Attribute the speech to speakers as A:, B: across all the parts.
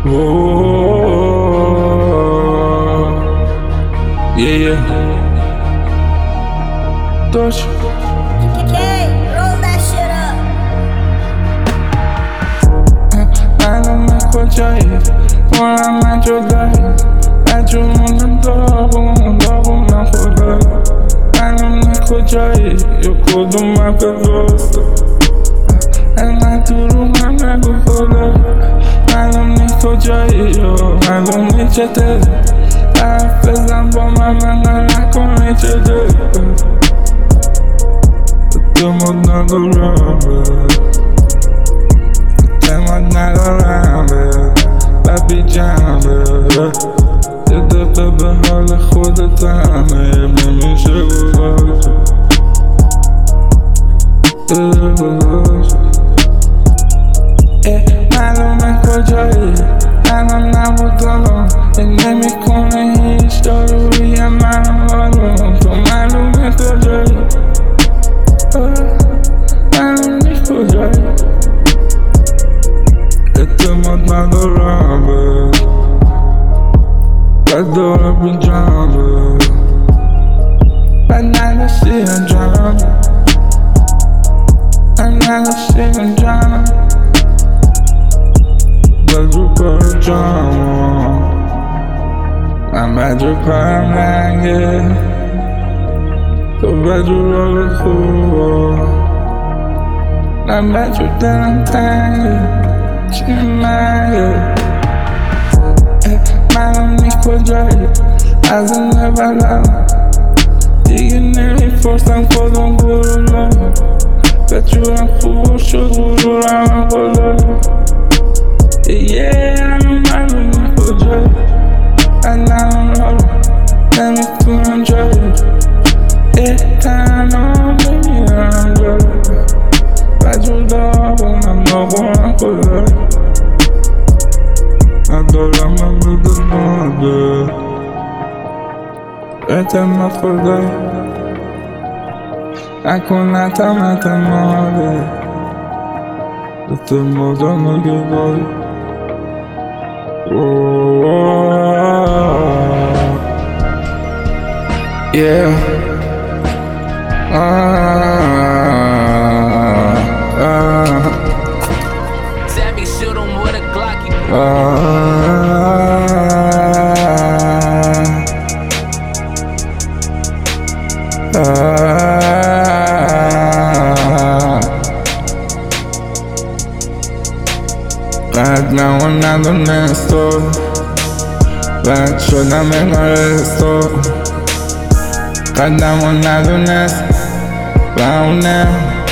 A: Whoa, yeah. Touch.
B: Roll that shit up.
A: معلوم کجایی برم من جدایی مجموعم داغونم خدایی معلوم کجایی یا کدوم مپ درسته من تو رو هم نگو خدایی معلوم کجایی یا معلوم چطوری حرف بزن با من نکنی چطوری تو مد ندارم اعتماد ندارم و بی جنبه یه دقیقه به حال خودت همه نمیشه گذاشت معلومه کجایی منم نبود دارم نمی کنه هیچ داروی من حالم تو معلومه کجایی معلومه کجایی اعتماد ندارم بد داره بی جنبه بد نداشتی انجام نداشتی انجام بد رو کار جامم من بد رو کارم رنگه تو بد رو راه خوبه من بد رو دلم تنگه چی مگه منم کجایی از این بلم دیگه نمیپرسم کدوم گروه به جورم خوب شد غرورم بالا معلوم کجایی الان رو نمیتونم جایی تنها بمیرم جایی بجور داغونم کجایی ندارم من بده ماده اعتماد خدایی نکن اعتماده اعتماد نگه yeah.
C: Sammy shoot him with a Glocky.
A: بعد ندونست تو بعد شدم انگارست تو قدمو ندونست باونه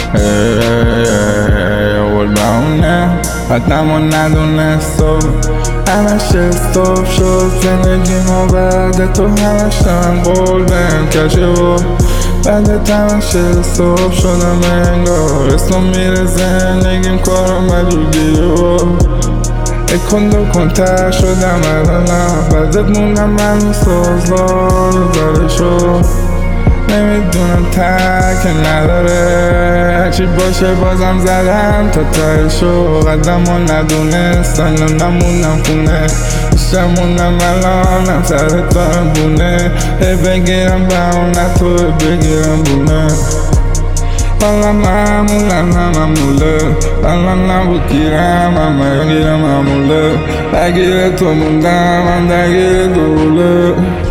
A: اول باونه قدمو ندونست تو همش استوب شد زندگیمو بعد تو همش دارم قول بهم کشه و بعد همش استوب شدم انگار اسمم میره زندگیم کارم مجبوریه و کن تر شدم الانم بعدت موندم من سازدار داره شد نمیدونم تک نداره هرچی باشه بازم زدم تا ته شو قدمو ندونستن نمونم خونه شمونم الانم سرت دارم بونه بگیرم بهونه تو بگیرم بونه والا معموله والا نبود گیرم همه گیرم معموله بگیره تو موندم من درگیر دوله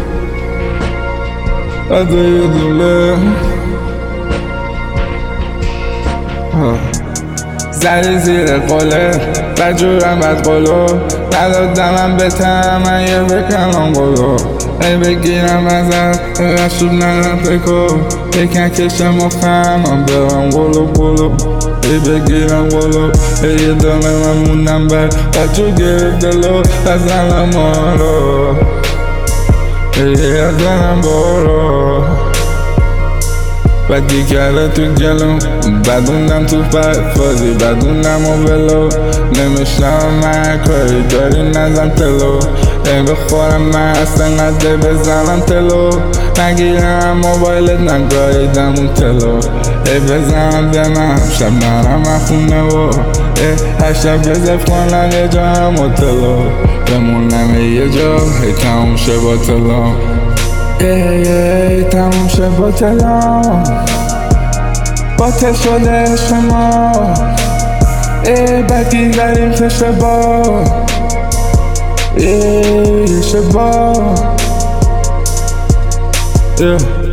A: ادای دوله زدی زیر قله بجورم بد قلو ندادم من بتم من یه بکنم قلو بگیرم ازت رشود ندم فکر یکن کشم و فهمم برم قلو بگیرم قلو یه دمه من موندم بجور گرفت دلو بزنم آرو زنم برو بدی کرده تو جلوم بدوندم تو فازی بدوندم و بلو نمیشنم من کاری داری نزم تلو بخورم من اصلا نده بزنم تلو نگیرم موبایلت نگاهیدم اون تلو بزنم دنم شب نرم خونه و هر شب رزرو کنن یه جا هم هتلا بمونم یه جا هی تموم شه با تلا تموم شه با تلا باطل شده عشق ما بدی داریم تشه با یه شبا